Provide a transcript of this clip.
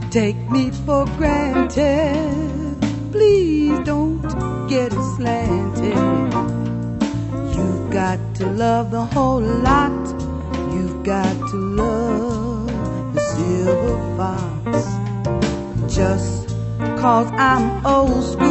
take me for granted. Please don't get it slanted. You've got to love the whole lot. You've got to love the silver fox. Just 'cause I'm old school